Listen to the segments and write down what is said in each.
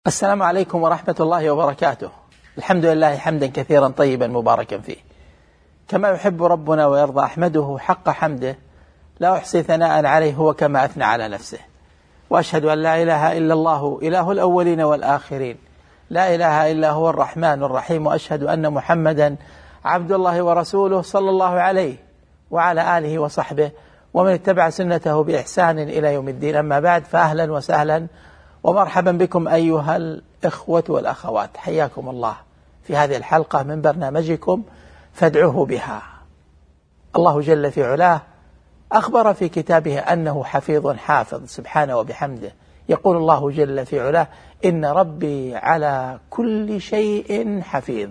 السلام عليكم ورحمة الله وبركاته. الحمد لله حمدا كثيرا طيبا مباركا فيه كما يحب ربنا ويرضى، أحمده حق حمده لا أحصي ثناء عليه هو كما أثنى على نفسه، وأشهد أن لا إله إلا الله إله الأولين والآخرين، لا إله إلا هو الرحمن الرحيم، وأشهد أن محمدا عبد الله ورسوله صلى الله عليه وعلى آله وصحبه ومن اتبع سنته بإحسان إلى يوم الدين. أما بعد، فأهلا وسهلا ومرحبا بكم أيها الإخوة والأخوات، حياكم الله في هذه الحلقة من برنامجكم فادعوه بها. الله جل في علاه أخبر في كتابه أنه حفيظ حافظ سبحانه وبحمده. يقول الله جل في علاه: إن ربي على كل شيء حفيظ.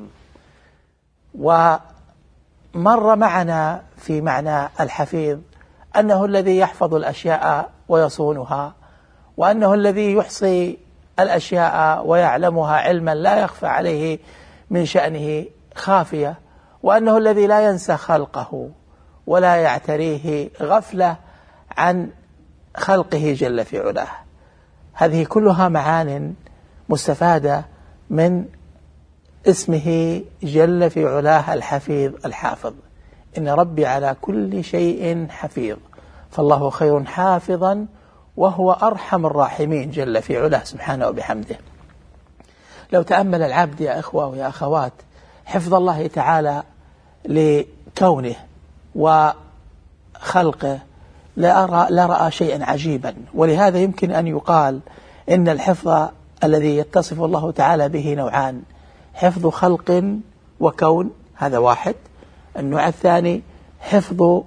ومر معنا في معنى الحفيظ أنه الذي يحفظ الأشياء ويصونها، وأنه الذي يحصي الأشياء ويعلمها علما لا يخفى عليه من شأنه خافية، وأنه الذي لا ينسى خلقه ولا يعتريه غفلة عن خلقه جل في علاه. هذه كلها معان مستفادة من اسمه جل في علاه الحفيظ الحافظ. إن ربي على كل شيء حفيظ، فالله خير حافظا وهو أرحم الراحمين جل في علاه سبحانه وبحمده. لو تأمل العبد يا إخوة ويا أخوات حفظ الله تعالى لكونه وخلقه لرأى شيئا عجيبا. ولهذا يمكن أن يقال إن الحفظ الذي يتصف الله تعالى به نوعان: حفظ خلق وكون، هذا واحد. النوع الثاني حفظ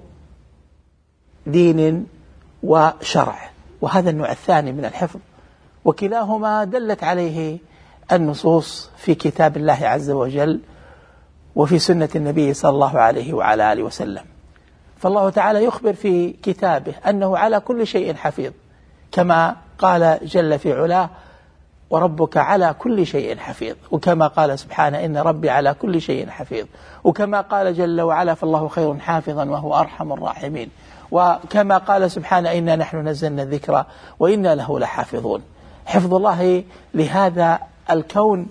دين وشرع، وهذا النوع الثاني من الحفظ، وكلاهما دلت عليه النصوص في كتاب الله عز وجل وفي سنة النبي صلى الله عليه وعلى آله وسلم. فالله تعالى يخبر في كتابه أنه على كل شيء حفيظ، كما قال جل في علاه: وربك على كل شيء حفيظ، وكما قال سبحانه: إن ربي على كل شيء حفيظ، وكما قال جل وعلا: فالله خير حافظا وهو أرحم الراحمين، وكما قال سبحانه: إنا نحن نزلنا الذكر وإنا له لحافظون. حفظ الله لهذا الكون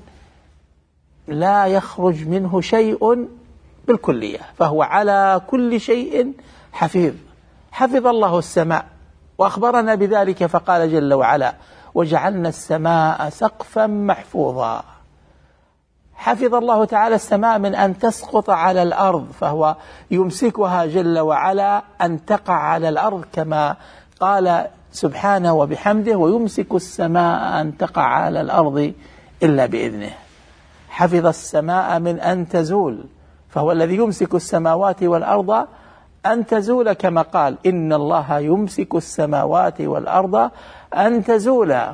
لا يخرج منه شيء بالكلية، فهو على كل شيء حفيظ. حفظ الله السماء وأخبرنا بذلك فقال جل وعلا: وجعلنا السماء سقفا محفوظا. حفظ الله تعالى السماء من أن تسقط على الأرض، فهو يمسكها جل وعلا أن تقع على الأرض، كما قال سبحانه وبحمده: ويمسك السماء أن تقع على الأرض إلا بإذنه. حفظ السماء من أن تزول، فهو الذي يمسك السماوات والأرض أن تزول، كما قال: إن الله يمسك السماوات والأرض أن تزولا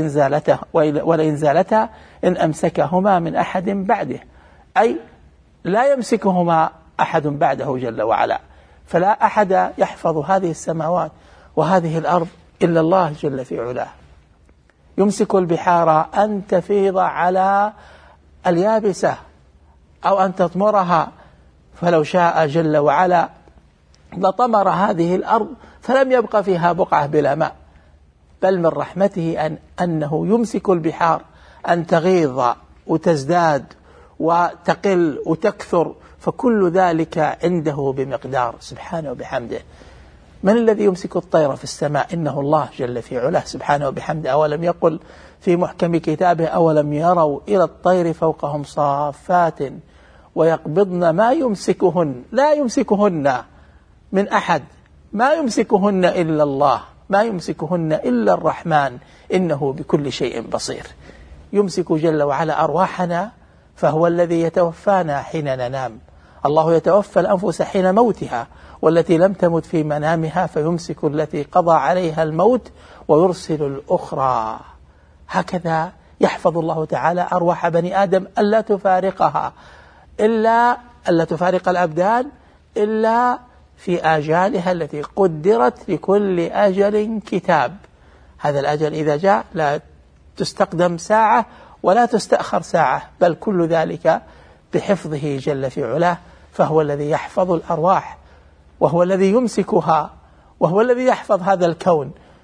ولئن زالتا إن أمسكهما من أحد بعده، أي لا يمسكهما أحد بعده جل وعلا. فلا أحد يحفظ هذه السماوات وهذه الأرض إلا الله جل في علاه. يمسك البحار أن تفيض على اليابسة أو أن تطمرها، فلو شاء جل وعلا لطمر هذه الأرض فلم يبق فيها بقعة بلا ماء. بل من رحمته أنه يمسك البحار أن تغيض وتزداد وتقل وتكثر، فكل ذلك عنده بمقدار سبحانه وبحمده. من الذي يمسك الطير في السماء؟ إنه الله جل في علاه سبحانه وبحمده. أولم يقل في محكم كتابه: أولم يروا إلى الطير فوقهم صافات ويقبضن ما يمسكهن، لا يمسكهن من أحد، ما يمسكهن إلا الله، ما يمسكهن إلا الرحمن، إنه بكل شيء بصير. يمسك جل وعلا أرواحنا، فهو الذي يتوفانا حين ننام. الله يتوفى الأنفس حين موتها، والتي لم تمت في منامها فيمسك التي قضى عليها الموت ويرسل الأخرى. هكذا يحفظ الله تعالى أرواح بني آدم ألا تفارقها، ألا تفارق الأبدان إلا في آجالها التي قدرت لكل أجل كتاب. هذا الأجل إذا جاء لا تستقدم ساعة ولا تستأخر ساعة، بل كل ذلك بحفظه جل في علاه. فهو الذي يحفظ الأرواح، وهو الذي يمسكها، وهو الذي يحفظ هذا الكون.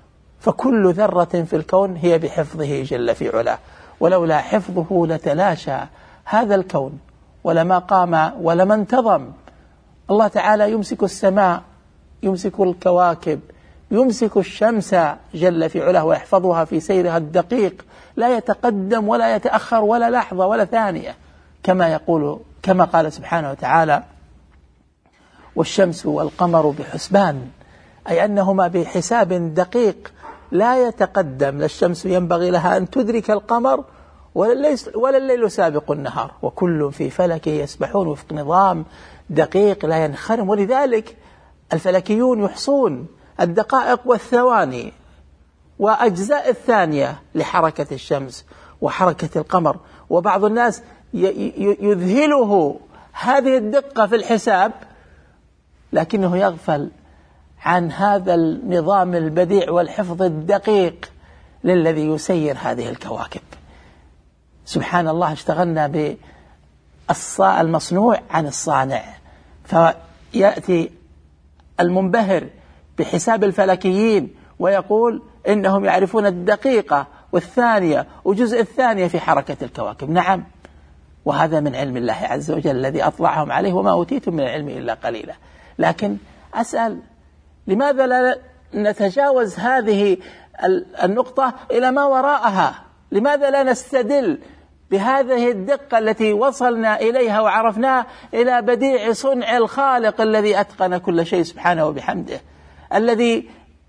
فكل ذرة في الكون هي بحفظه جل في علاه، ولولا حفظه لتلاشى هذا الكون ولما قام ولما انتظم. الله تعالى يمسك السماء، يمسك الكواكب، يمسك الشمس جل في علاه ويحفظها في سيرها الدقيق، لا يتقدم ولا يتأخر ولا لحظة ولا ثانية، كما قال سبحانه وتعالى: والشمس والقمر بحسبان، أي أنهما بحساب دقيق لا يتقدم. لا الشمس ينبغي لها أن تدرك القمر ولا الليل سابق النهار، وكل في فلك يسبحون وفق نظام دقيق لا ينخرم. ولذلك الفلكيون يحصون الدقائق والثواني وأجزاء الثانية لحركة الشمس وحركة القمر، وبعض الناس يذهله هذه الدقة في الحساب، لكنه يغفل عن هذا النظام البديع والحفظ الدقيق للذي يسير هذه الكواكب. سبحان الله، اشتغلنا بالمصنوع عن الصانع، فيأتي المنبهر بحساب الفلكيين ويقول إنهم يعرفون الدقيقة والثانية وجزء الثانية في حركة الكواكب. نعم، وهذا من علم الله عز وجل الذي أطلعهم عليه، وما أوتيتم من العلم إلا قليلا. لكن أسأل، لماذا لا نتجاوز هذه النقطة إلى ما وراءها؟ لماذا لا نستدل بهذه الدقة التي وصلنا إليها وعرفناها إلى بديع صنع الخالق الذي أتقن كل شيء سبحانه وبحمده، الذي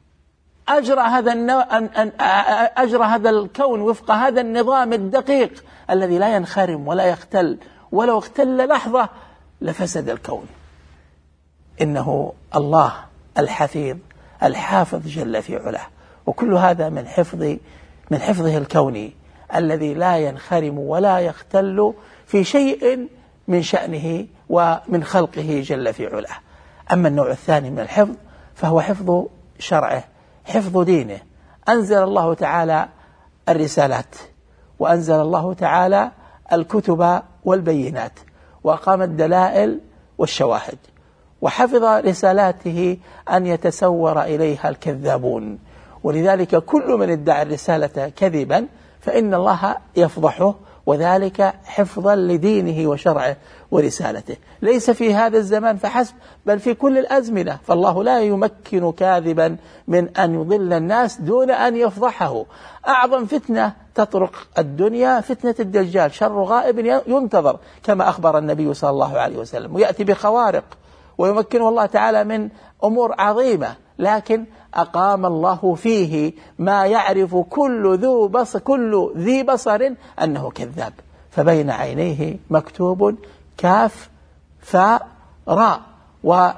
أجرى هذا الكون وفق هذا النظام الدقيق الذي لا ينخرم ولا يختل، ولو اختل لحظة لفسد الكون. إنه الله الحفيظ الحافظ جل في علاه، وكل هذا من حفظه الكوني الذي لا ينخرم ولا يختل في شيء من شأنه ومن خلقه جل في علاه. أما النوع الثاني من الحفظ فهو حفظ شرعه، حفظ دينه. أنزل الله تعالى الرسالات، وأنزل الله تعالى الكتب والبينات، وأقام الدلائل والشواهد، وحفظ رسالاته أن يتسور إليها الكذابون. ولذلك كل من ادعى الرسالة كذبا فإن الله يفضحه، وذلك حفظا لدينه وشرعه ورسالته، ليس في هذا الزمان فحسب بل في كل الأزمنة. فالله لا يمكن كاذبا من أن يضل الناس دون أن يفضحه. أعظم فتنة تطرق الدنيا فتنة الدجال، شر غائب ينتظر كما أخبر النبي صلى الله عليه وسلم، ويأتي بخوارق ويمكنه الله تعالى من أمور عظيمة، لكن أقام الله فيه ما يعرف كل ذي بصر أنه كذاب، فبين عينيه مكتوب كاف فاء راء، وفي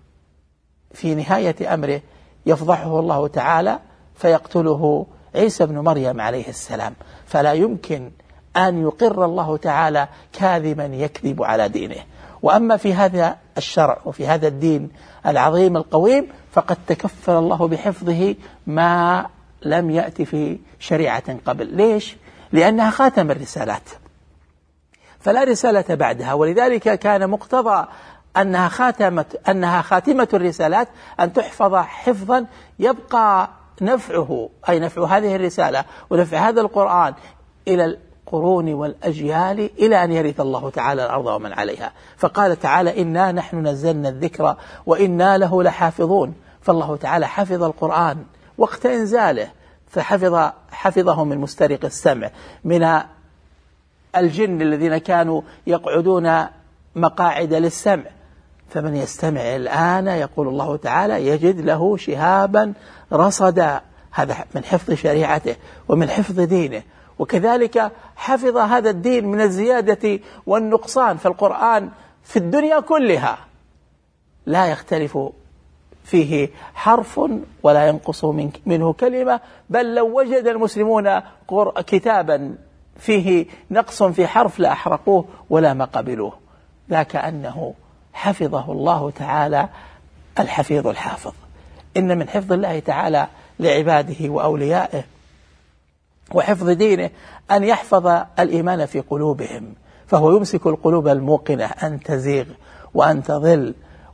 نهاية أمره يفضحه الله تعالى فيقتله عيسى بن مريم عليه السلام. فلا يمكن أن يقر الله تعالى كاذبا يكذب على دينه. وأما في هذا الشرع وفي هذا الدين العظيم القويم فقد تكفل الله بحفظه ما لم يأتي في شريعة قبل. ليش؟ لأنها خاتم الرسالات، فلا رسالة بعدها، ولذلك كان مقتضى أنها خاتمة الرسالات أن تحفظ حفظا يبقى نفعه، أي نفع هذه الرسالة ونفع هذا القرآن إلى القرون والأجيال إلى أن يرث الله تعالى الأرض ومن عليها. فقال تعالى: إنا نحن نزلنا الذكر وإنا له لحافظون. فالله تعالى حفظ القرآن وقت إنزاله، فحفظه من مسترق السمع، من الجن الذين كانوا يقعدون مقاعد للسمع، فمن يستمع الآن يقول الله تعالى يجد له شهابا رصدا. هذا من حفظ شريعته ومن حفظ دينه. وكذلك حفظ هذا الدين من الزيادة والنقصان، فالقرآن في الدنيا كلها لا يختلف فيه حرف ولا ينقص منه كلمة، بل لو وجد المسلمون كتابا فيه نقص في حرف لأحرقوه ولا ما قبلوه. ذاك أنه حفظه الله تعالى الحفيظ الحافظ. إن من حفظ الله تعالى لعباده وأوليائه وحفظ دينه أن يحفظ الإيمان في قلوبهم، فهو يمسك القلوب الموقنة أن تزيغ وأن تضل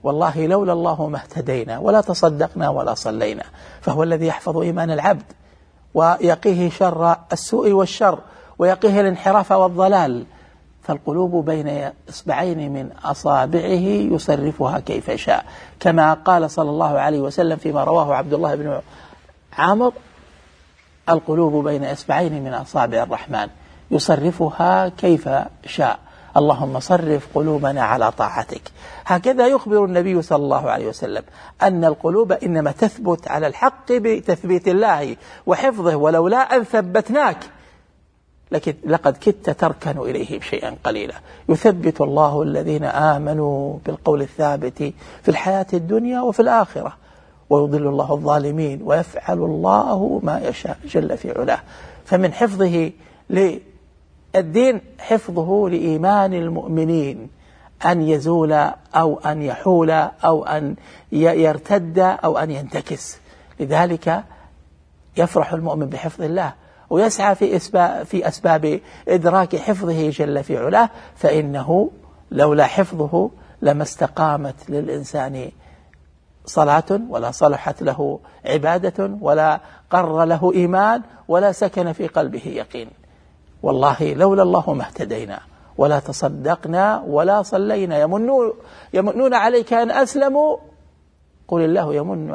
والله لولا الله ما اهتدينا ولا تصدقنا ولا صلينا. فهو الذي يحفظ إيمان العبد ويقيه شر السوء والشر ويقيه الانحراف والضلال. فالقلوب بين إصبعين من أصابعه يصرفها كيف شاء، كما قال صلى الله عليه وسلم فيما رواه عبد الله بن عامر: القلوب بين إصبعين من أصابع الرحمن يصرفها كيف شاء. اللهم صرف قلوبنا على طاعتك. هكذا يخبر النبي صلى الله عليه وسلم أن القلوب إنما تثبت على الحق بتثبيت الله وحفظه، ولولا أن ثبتناك لقد كدت تركن إليه شيئا قليلا. يثبت الله الذين آمنوا بالقول الثابت في الحياة الدنيا وفي الآخرة، ويضل الله الظالمين ويفعل الله ما يشاء جل في علاه. فمن حفظه للدين حفظه لإيمان المؤمنين، أن يزول أو أن يحول أو أن يرتد أو أن ينتكس. لذلك يفرح المؤمن بحفظ الله ويسعى في أسباب إدراك حفظه جل في علاه، فإنه لولا حفظه لما استقامت للإنسان صلاة ولا صلحت له عبادة ولا قر له إيمان ولا سكن في قلبه يقين. والله لولا الله ما اهتدينا ولا تصدقنا ولا صلينا. يمنون عليك أن أسلموا، قل الله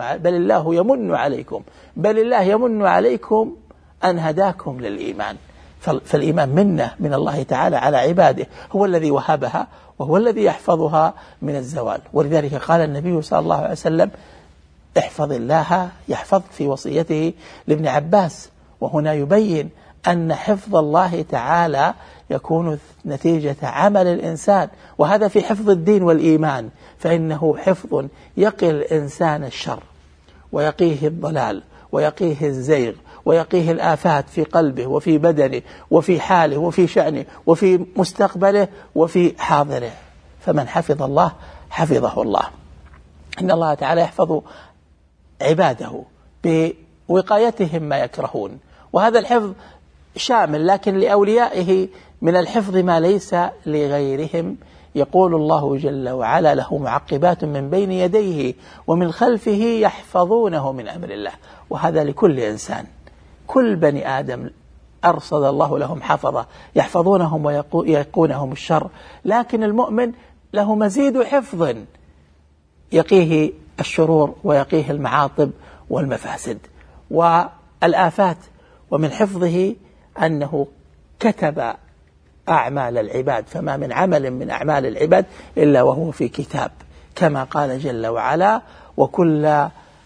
بل الله يمن عليكم أن هداكم للإيمان. فالإيمان منة من الله تعالى على عباده، هو الذي وهبها وهو الذي يحفظها من الزوال. ولذلك قال النبي صلى الله عليه وسلم: احفظ الله يحفظ، في وصيته لابن عباس. وهنا يبين أن حفظ الله تعالى يكون نتيجة عمل الإنسان، وهذا في حفظ الدين والإيمان، فإنه حفظ يقي الإنسان الشر ويقيه الضلال ويقيه الزيغ ويقيه الآفات في قلبه وفي بدنه وفي حاله وفي شأنه وفي مستقبله وفي حاضره. فمن حفظ الله حفظه الله. إن الله تعالى يحفظ عباده بوقايتهم ما يكرهون، وهذا الحفظ شامل، لكن لأوليائه من الحفظ ما ليس لغيرهم. يقول الله جل وعلا: له معقبات من بين يديه ومن خلفه يحفظونه من أمر الله. وهذا لكل إنسان، كل بني آدم أرصد الله لهم حفظة يحفظونهم ويقونهم الشر، لكن المؤمن له مزيد حفظ يقيه الشرور ويقيه المعاطب والمفاسد والآفات. ومن حفظه أنه كتب أعمال العباد، فما من عمل من أعمال العباد إلا وهو في كتاب، كما قال جل وعلا: وكل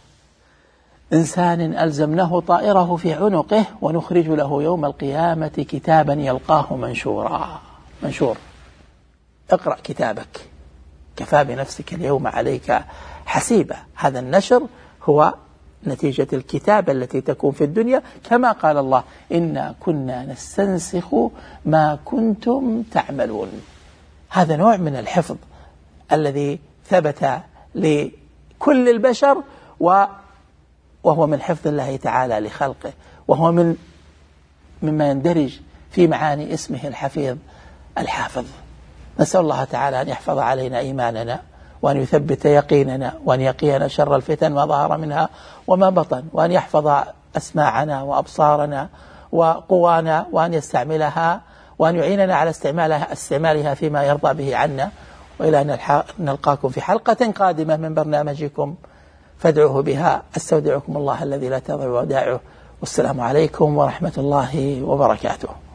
إنسان ألزمناه طائره في عنقه ونخرج له يوم القيامة كتابا يلقاه منشور. اقرأ كتابك، كفى بنفسك اليوم عليك حسيبا. هذا النشر هو نتيجة الكتابة التي تكون في الدنيا، كما قال الله: إنا كنا نستنسخ ما كنتم تعملون. هذا نوع من الحفظ الذي ثبت لكل البشر، وهو من حفظ الله تعالى لخلقه، وهو مما يندرج في معاني اسمه الحفيظ الحافظ. نسأل الله تعالى أن يحفظ علينا إيماننا، وأن يثبت يقيننا، وأن يقينا شر الفتن ما ظهر منها وما بطن، وأن يحفظ أسماعنا وأبصارنا وقوانا، وأن يستعملها وأن يعيننا على استعمالها فيما يرضى به عنا. وإلى أن نلقاكم في حلقة قادمة من برنامجكم فادعوه بها. استودعكم الله الذي لا تضيع ودائعه، والسلام عليكم ورحمة الله وبركاته.